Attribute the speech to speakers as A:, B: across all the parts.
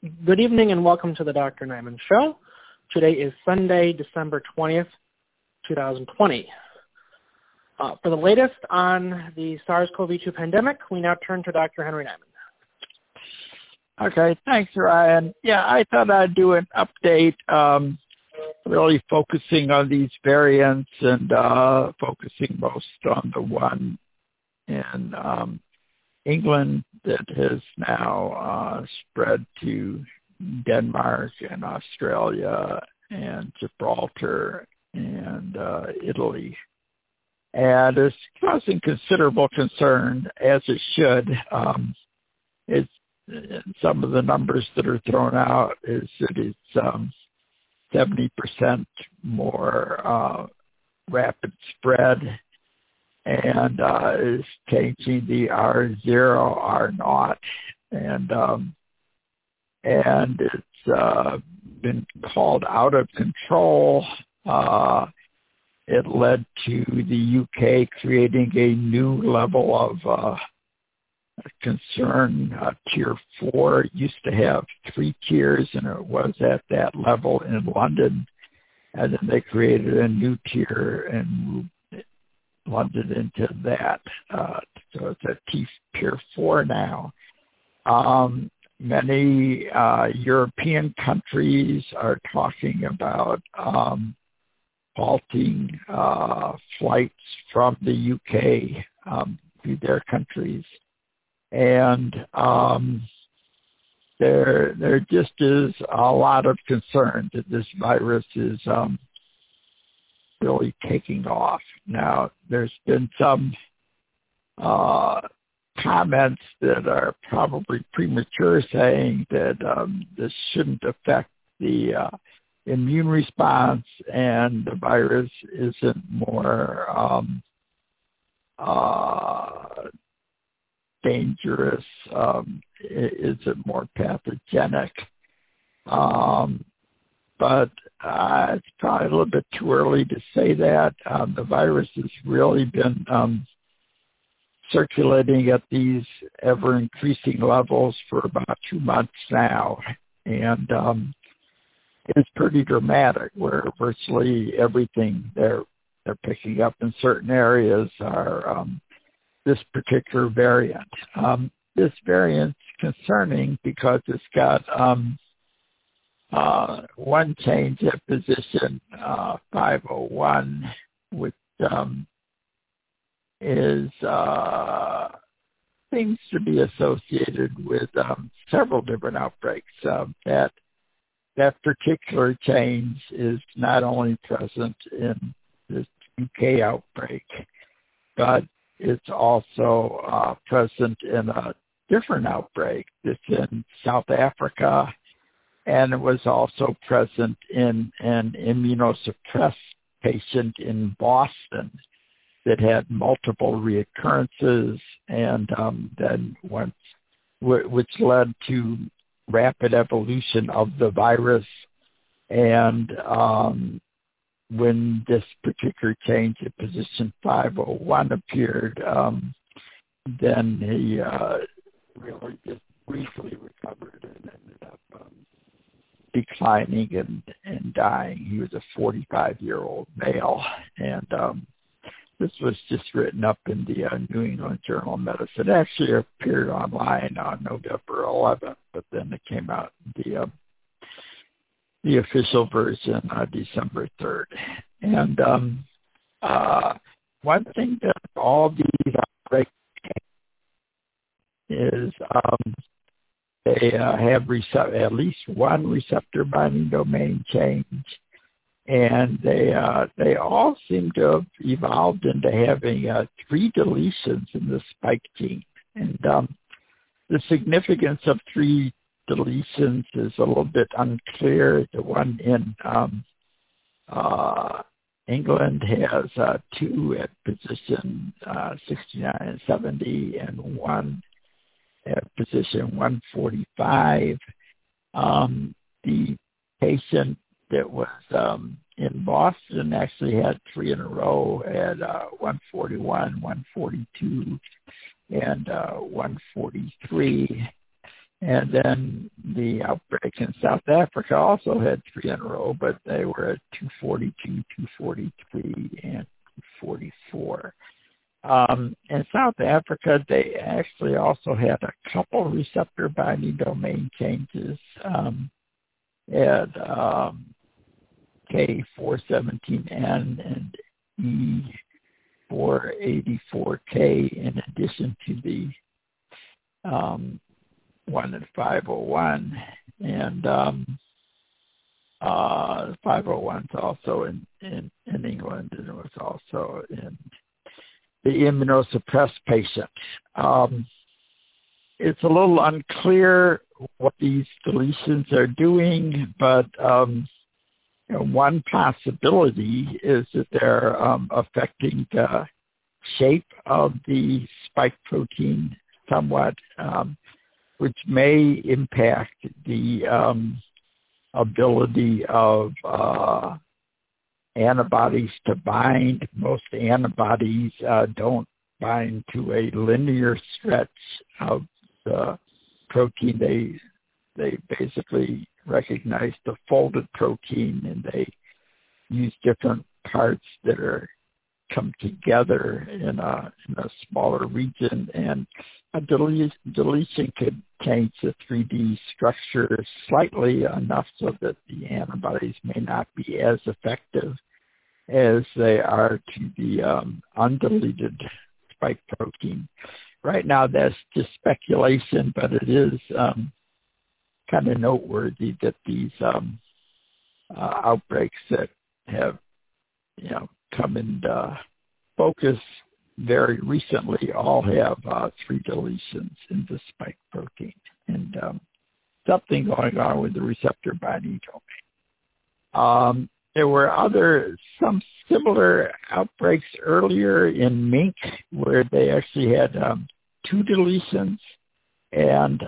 A: Good evening and welcome to the Dr. Nyman Show. Today is Sunday, December 20th, 2020. For the latest on the SARS-CoV-2 pandemic, we now turn to Dr. Henry Nyman.
B: Okay, thanks, Ryan. Yeah, I thought I'd do an update, really focusing on these variants and focusing most on the one in England that has now spread to Denmark and Australia and Gibraltar and Italy. And it's causing considerable concern, as it should. It's some of the numbers that are thrown out is that it's 70% more rapid spread, and is changing the R0, R0, and it's been called out of control. It led to the UK creating a new level of concern, Tier 4. It used to have 3 tiers, and it was at that level in London. And then they created a new tier and moved London into that. So it's a Tier 4 now. Many European countries are talking about halting flights from the UK to their countries. And there just is a lot of concern that this virus is really taking off. Now, there's been some comments that are probably premature saying that this shouldn't affect the immune response and the virus isn't more dangerous, isn't more pathogenic. But it's probably a little bit too early to say that. The virus has really been circulating at these ever-increasing levels for about 2 months now. And it's pretty dramatic, where virtually everything they're picking up in certain areas are this particular variant. This variant's concerning because it's got one change at position 501, which is seems to be associated with several different outbreaks. That particular change is not only present in this UK outbreak, but it's also present in a different outbreak that's in South Africa, and it was also present in an immunosuppressed patient in Boston that had multiple reoccurrences, and then which led to rapid evolution of the virus. And when this particular change at position 501 appeared, then he really just briefly recovered and ended up declining and dying. He was a 45-year-old male, and this was just written up in the New England Journal of Medicine. It actually appeared online on November 11th, but then it came out in the official version on December 3rd. And one thing that all these outbreaks is they have at least one receptor binding domain change, and they all seem to have evolved into having 3 deletions in the spike gene. And the significance of 3 deletions is a little bit unclear. The one in England has 2 at position 69 and 70, and 1 at position 145. The patient that was in Boston actually had 3 in a row at 141, 142, and 143. And then the outbreak in South Africa also had 3 in a row, but they were at 242, 243, and 244. In South Africa, they actually also had a couple receptor binding domain changes at K417N and E484K, in addition to the 1 at 501, and 501 is also in England, and it was also in the immunosuppressed patient. It's a little unclear what these deletions are doing, but one possibility is that they're affecting the shape of the spike protein somewhat, which may impact the ability of antibodies to bind. Most antibodies don't bind to a linear stretch of the protein. They basically recognize the folded protein, and they use different parts that are come together in a smaller region, and a deletion could change the 3D structure slightly enough so that the antibodies may not be as effective as they are to the undeleted spike protein. Right now, that's just speculation, but it is kind of noteworthy that these outbreaks that have come into focus very recently all have 3 deletions in the spike protein, and something going on with the receptor binding domain. There were some similar outbreaks earlier in mink where they actually had 2 deletions and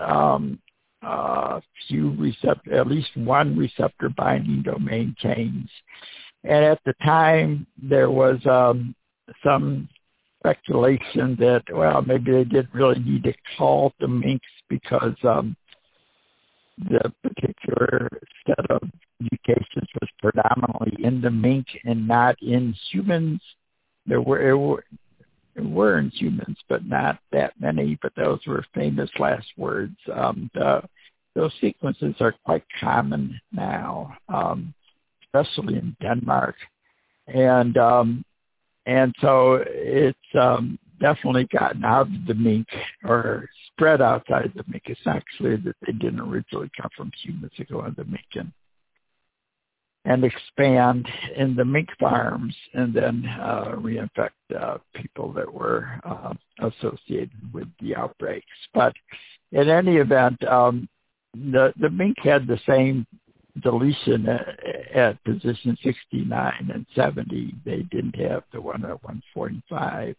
B: at least 1 receptor binding domain change. And at the time, there was some speculation that, well, maybe they didn't really need to call the minks because the particular set of mutations was predominantly in the mink and not in humans. There were in humans, but not that many, but those were famous last words. Those sequences are quite common now, especially in Denmark. And so it's definitely gotten out of the mink or spread outside the mink. It's not clear that they didn't originally come from humans to go into the mink and expand in the mink farms and then reinfect people that were associated with the outbreaks. But in any event, the mink had the same deletion at position 69 and 70. They didn't have the one at 145.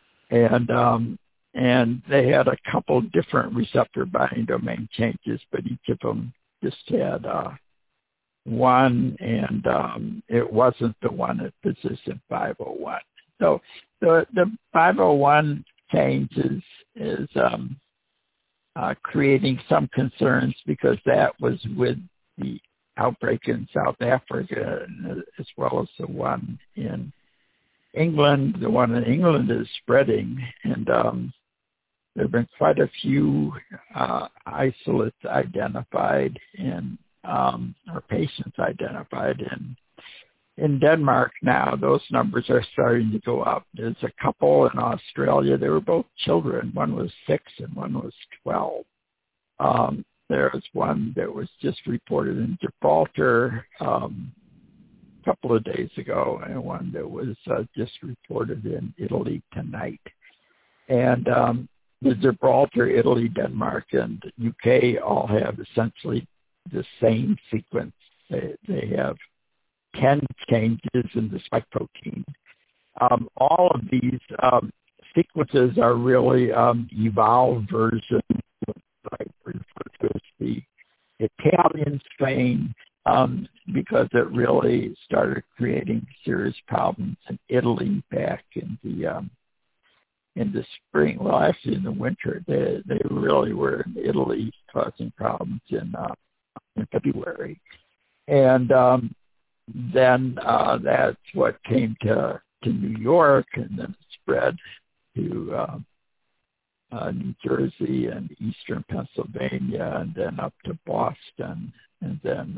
B: And they had a couple different receptor binding domain changes, but each of them just had one, and it wasn't the one at position 501. So the 501 change is creating some concerns because that was with the outbreak in South Africa as well as the one in England. The one in England is spreading, and there have been quite a few isolates identified or patients identified in Denmark now. Those numbers are starting to go up. There's a couple in Australia. They were both children. One was 6 and one was 12. There was one that was just reported in Gibraltar a couple of days ago, and one that was just reported in Italy tonight. And the Gibraltar, Italy, Denmark, and UK all have essentially the same sequence. They have 10 changes in the spike protein. All of these sequences are really evolved versions of the Italian strain because it really started creating serious problems in Italy back in the in the spring. Well, actually in the winter, they really were in Italy causing problems in February. And then that's what came to New York, and then it spread to New Jersey and eastern Pennsylvania, and then up to Boston, and then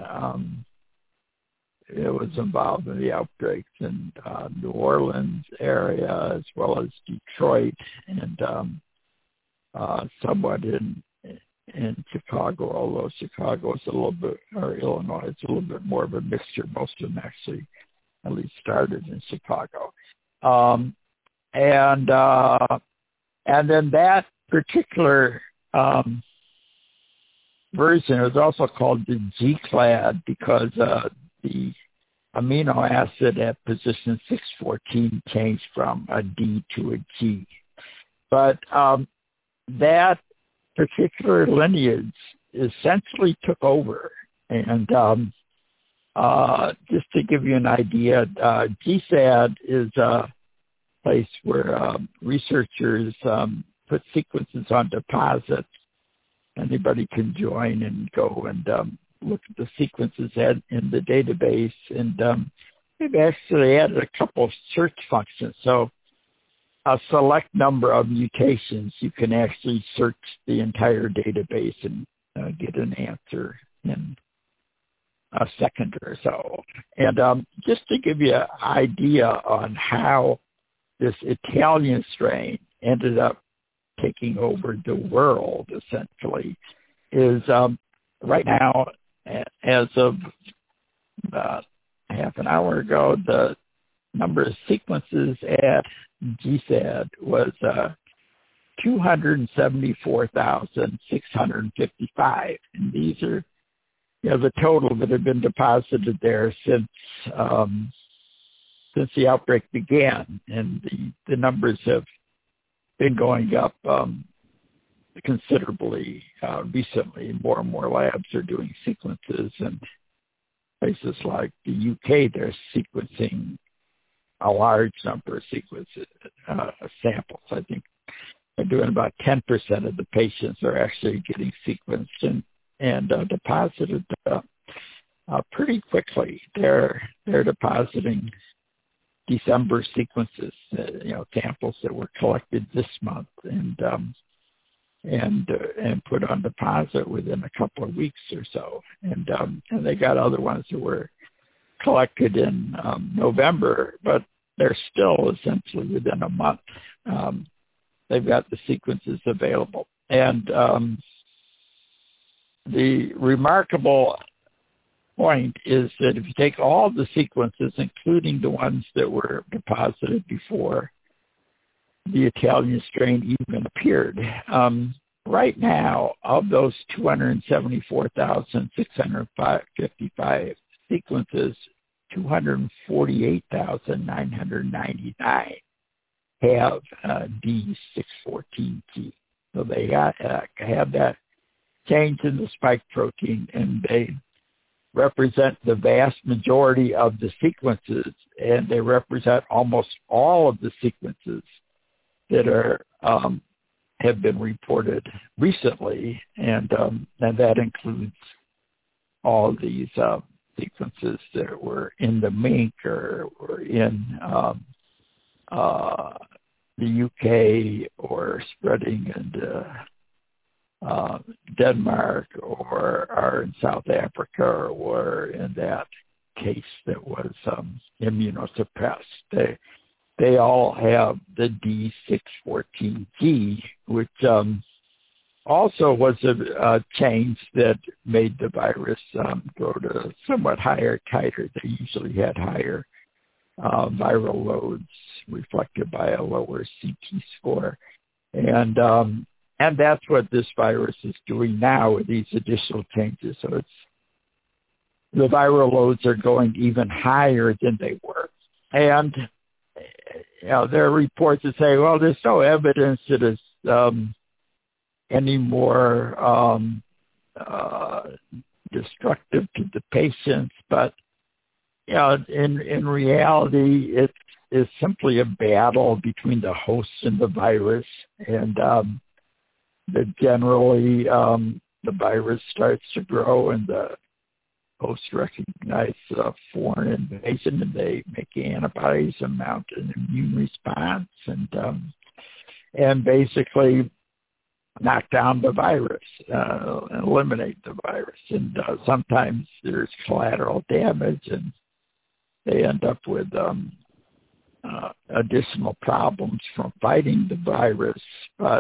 B: it was involved in the outbreaks in New Orleans area as well as Detroit, and somewhat in Chicago, although Chicago is a little bit, or Illinois, it's a little bit more of a mixture. Most of them actually at least started in Chicago. And then that particular version is also called the G-clad because the amino acid at position 614 changed from a D to a G. But that particular lineage essentially took over. And just to give you an idea, GSAD is a place where researchers put sequences on deposits. Anybody can join and go and look at the sequences in the database. And we've actually added a couple of search functions. So a select number of mutations, you can actually search the entire database and get an answer in a second or so. And just to give you an idea on how this Italian strain ended up taking over the world, essentially, is right now, as of about half an hour ago, the number of sequences at GSAD was 274,655. And these are the total that have been deposited there since the outbreak began. And the numbers have been going up considerably recently. More and more labs are doing sequences, and places like the UK, they're sequencing a large number of samples. I think they're doing about 10% of the patients are actually getting sequenced and deposited pretty quickly. They're depositing December sequences, samples that were collected this month and put on deposit within a couple of weeks or so. And they got other ones that were collected in November, but they're still essentially within a month. They've got the sequences available. And the remarkable point is that if you take all the sequences, including the ones that were deposited before the Italian strain even appeared, right now, of those 274,655 sequences, 248,999 have D614G. So they have that change in the spike protein, and they represent the vast majority of the sequences, and they represent almost all of the sequences that are have been reported recently, and that includes all these sequences that were in the mink or were in the UK or spreading into Denmark or are in South Africa or were in that case that was immunosuppressed. They all have the D614G, which also was a change that made the virus go to somewhat higher titer. They usually had higher viral loads reflected by a lower CT score. And that's what this virus is doing now with these additional changes. So the viral loads are going even higher than they were. And there are reports that say, well, there's no evidence that it's any more destructive to the patients. But, in reality, is simply a battle between the host and the virus, and that generally the virus starts to grow and the hosts recognize foreign invasion and they make antibodies and mount an immune response and basically knock down the virus, eliminate the virus. And sometimes there's collateral damage and they end up with additional problems from fighting the virus. But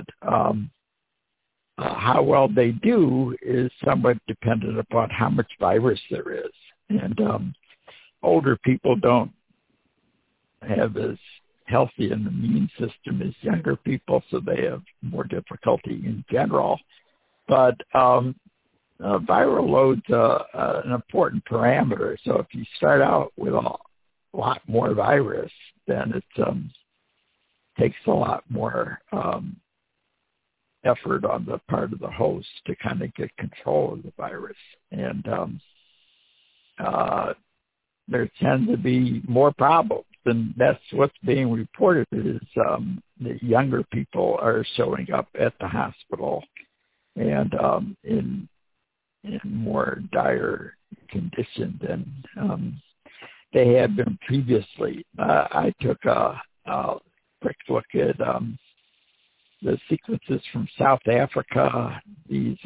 B: how well they do is somewhat dependent upon how much virus there is. And older people don't have as healthy an immune system as younger people, so they have more difficulty in general. But viral load's an important parameter. So if you start out with a lot more virus, then it takes a lot more effort on the part of the host to kind of get control of the virus. And there tend to be more problems, and that's what's being reported is that younger people are showing up at the hospital and in more dire condition than they had been previously. I took a quick look at the sequences from South Africa. These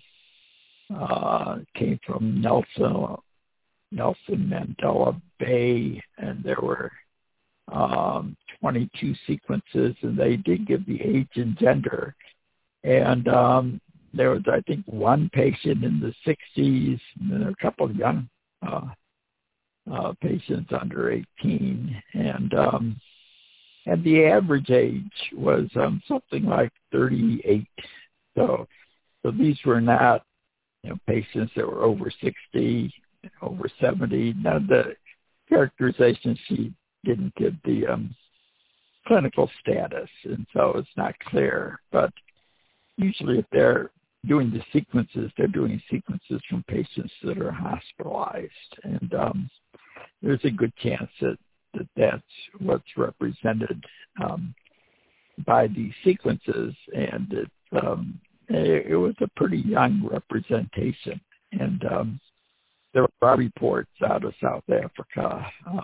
B: came from Nelson Mandela Bay, and there were 22 sequences, and they did give the age and gender. And there was, I think, one patient in the 60s, and then a couple of young patients under 18, and the average age was something like 38. So these were not, patients that were over 60, over 70. Now the characterization sheet didn't give the clinical status, and so it's not clear. But usually if they're doing the sequences, they're doing sequences from patients that are hospitalized, and there's a good chance that that's what's represented by these sequences, and it was a pretty young representation. And there are reports out of South Africa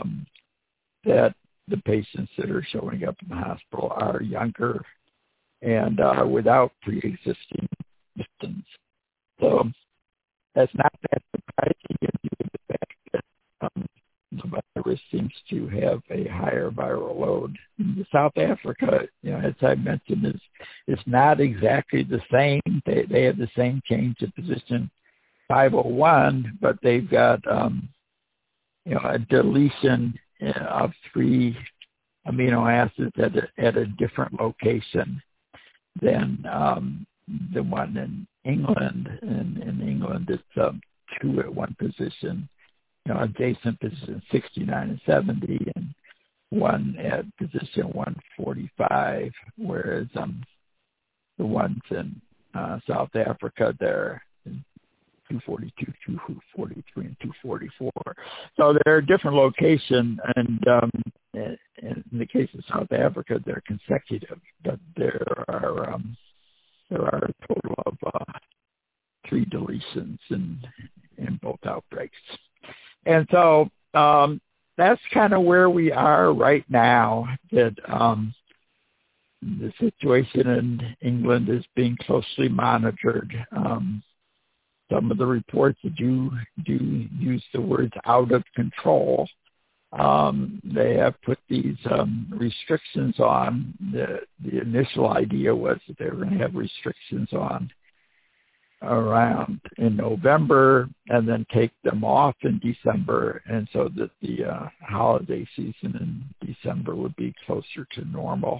B: that the patients that are showing up in the hospital are younger and without pre-existing symptoms. So that's not that surprising due to the fact that the virus seems to have a higher viral load. The South Africa, as I mentioned, is not exactly the same. They have the same change of position 501, but they've got a deletion of 3 amino acids at a different location than the one in England. And in England, it's 2 at one position, adjacent position 69 and 70, and 1 at position 145, whereas the ones in South Africa, they're 242, 243, and 244. So they're a different location, and in the case of South Africa, they're consecutive, but there are a total of 3 deletions in both outbreaks. And so that's kind of where we are right now, that the situation in England is being closely monitored. Some of the reports that do use the words out of control. They have put these restrictions on. The initial idea was that they were going to have restrictions on around in November and then take them off in December, and so that the holiday season in December would be closer to normal.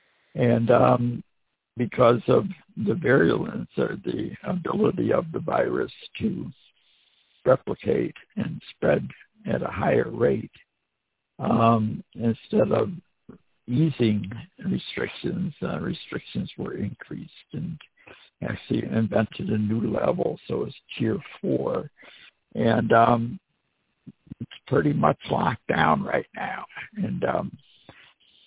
B: And because of the virulence or the ability of the virus to replicate and spread at a higher rate, instead of easing restrictions, restrictions were increased and actually invented a new level, so it's Tier 4. And it's pretty much locked down right now. And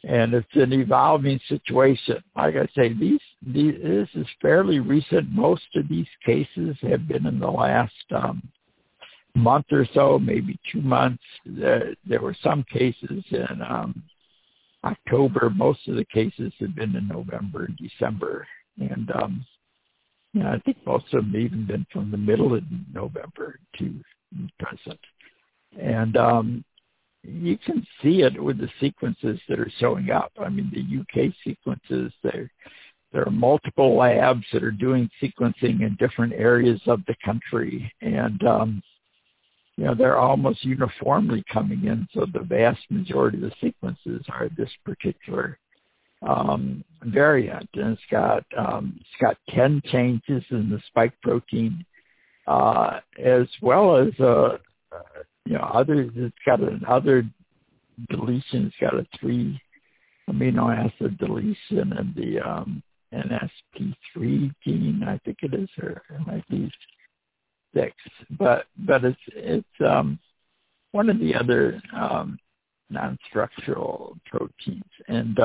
B: And it's an evolving situation. Like I say, this is fairly recent. Most of these cases have been in the last month or so, maybe 2 months. There were some cases in October. Most of the cases have been in November and December. And I think most of them have even been from the middle of November to present. And you can see it with the sequences that are showing up. I mean, the UK sequences, there are multiple labs that are doing sequencing in different areas of the country. And, they're almost uniformly coming in. So the vast majority of the sequences are this particular variant. And it's got 10 changes in the spike protein, as well as others. It's got another deletion. It's got a 3 amino acid deletion in the NSP3 gene, I think it is, or it might be 6. But it's one of the other non-structural proteins, and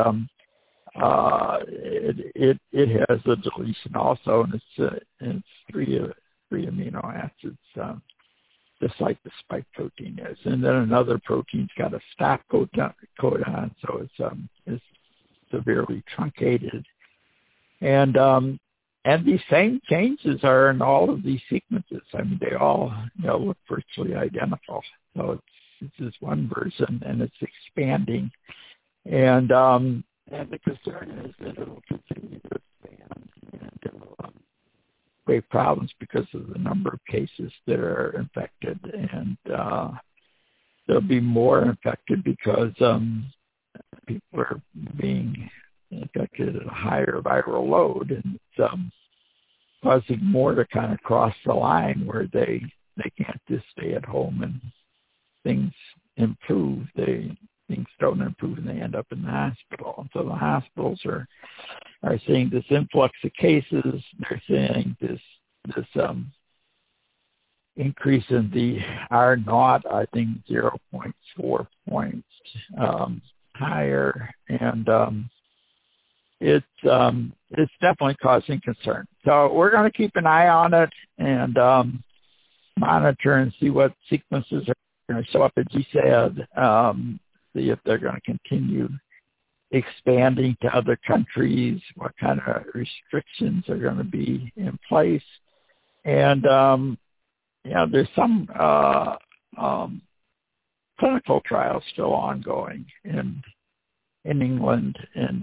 B: it has a deletion also, and it's 3 amino acids. Just like the spike protein is. And then another protein's got a stop codon, so it's severely truncated. And these same changes are in all of these sequences. I mean, they all look virtually identical. So it's this one version, and it's expanding. And the concern is that it'll continue to expand, and it will great problems because of the number of cases that are infected, and there'll be more infected because people are being infected at a higher viral load, and it's causing more to kind of cross the line where they can't just stay at home and things improve. Things don't improve and they end up in the hospital. And so the hospitals are seeing this influx of cases. They're seeing this increase in the R0, I think 0.4 points higher, and it's definitely causing concern. So we're going to keep an eye on it and monitor and see what sequences are going to show up, as you said, see if they're going to continue expanding to other countries, what kind of restrictions are going to be in place. And, there's some clinical trials still ongoing in England, and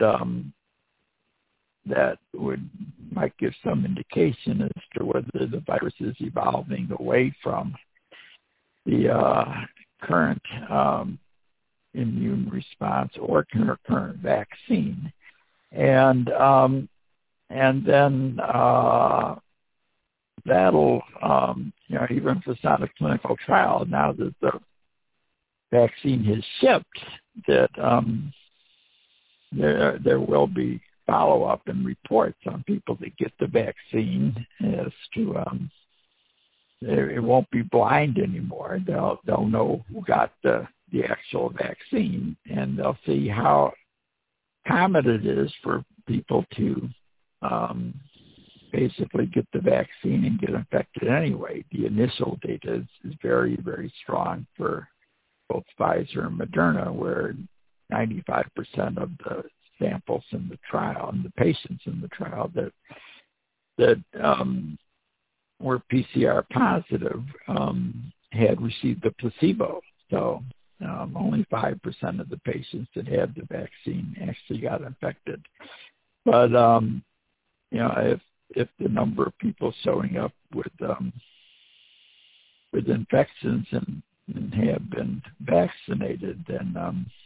B: that might give some indication as to whether the virus is evolving away from the current immune response or current vaccine, and then that'll even if it's not a clinical trial, now that the vaccine has shipped, that there will be follow-up and reports on people that get the vaccine as to it won't be blind anymore. They'll know who got the actual vaccine, and they'll see how common it is for people to basically get the vaccine and get infected anyway. The initial data is very, very strong for both Pfizer and Moderna, where 95% of the samples in the trial and the patients in the trial that were PCR positive had received the placebo. So only 5% of the patients that had the vaccine actually got infected. But if the number of people showing up with infections and have been vaccinated, then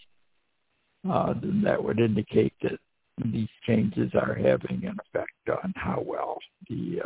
B: that would indicate that these changes are having an effect on how well the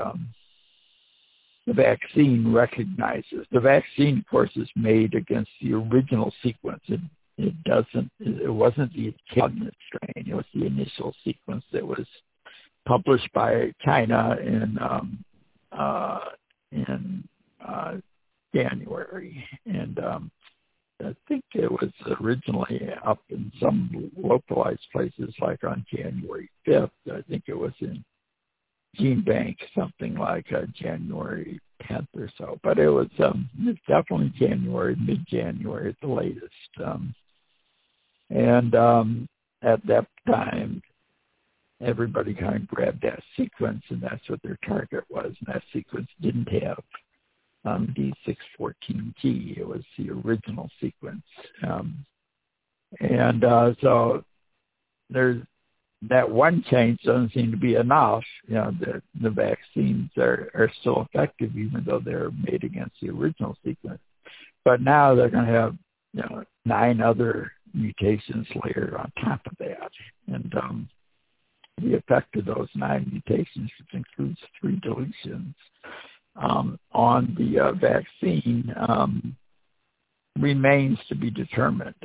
B: vaccine recognizes. The vaccine, of course, is made against the original sequence. It wasn't the incumbent strain. It was the initial sequence that was published by China in January, and I think it was originally up in some localized places, like on January 5th. I think it was in Gene Bank, something like January 10th or so. But it was definitely January, mid-January at the latest. At that time, everybody kind of grabbed that sequence, and that's what their target was. And that sequence didn't have D614G. It was the original sequence. So there's that one change doesn't seem to be enough. The vaccines are still effective, even though they're made against the original sequence. But now they're going to have 9 other mutations layered on top of that. And the effect of those 9 mutations, which includes 3 deletions on the vaccine, remains to be determined.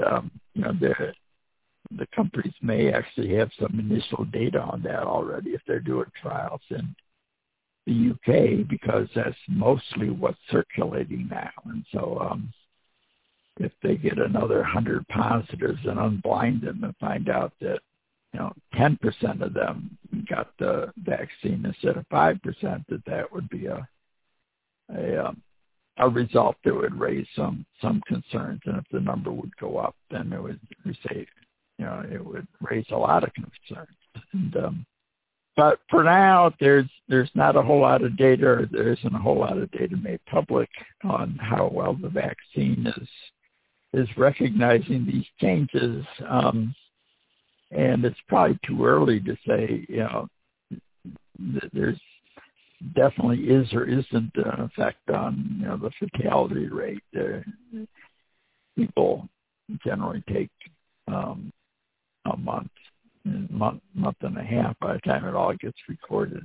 B: The companies may actually have some initial data on that already if they're doing trials in the UK, because that's mostly what's circulating now. And so if they get another 100 positives and unblind them and find out that 10% of them got the vaccine instead of 5%, that would be a result that would raise some concerns. And if the number would go up, then it would it would raise a lot of concerns. And, but for now, there's not a whole lot of data, or there isn't a whole lot of data made public on how well the vaccine is recognizing these changes. And it's probably too early to say, there's definitely is or isn't an effect on, the fatality rate. People generally take a month and a half by the time it all gets recorded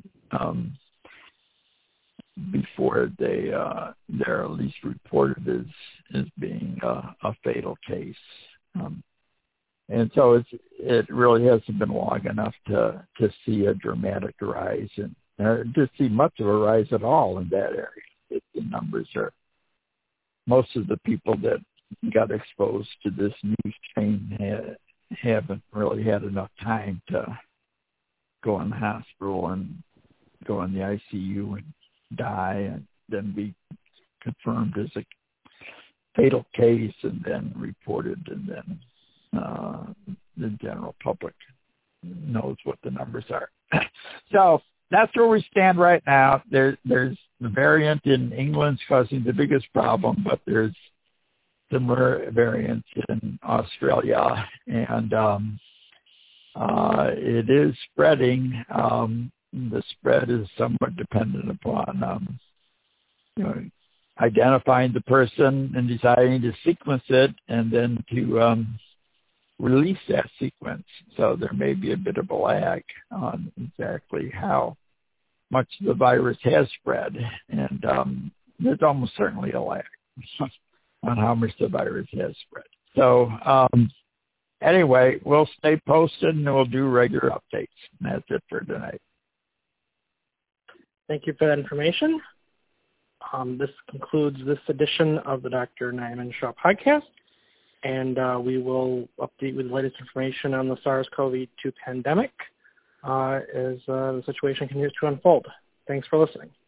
B: before they're at least reported as being a fatal case. And so it really hasn't been long enough to see a dramatic rise and to see much of a rise at all in that area. The numbers are, most of the people that got exposed to this new strain haven't really had enough time to go in the hospital and go in the ICU and die and then be confirmed as a fatal case and then reported, and then the general public knows what the numbers are. So that's where we stand right now. There's the variant in England's causing the biggest problem, but there's similar variants in Australia, and it is spreading. The spread is somewhat dependent upon identifying the person and deciding to sequence it and then to release that sequence. So there may be a bit of a lag on exactly how much the virus has spread, and there's almost certainly a lag on how much the virus has spread. So anyway, we'll stay posted and we'll do regular updates. And that's it for tonight.
A: Thank you for that information. This concludes this edition of the Dr. Nyman Shaw podcast, and we will update with the latest information on the SARS-CoV-2 pandemic as the situation continues to unfold. Thanks for listening.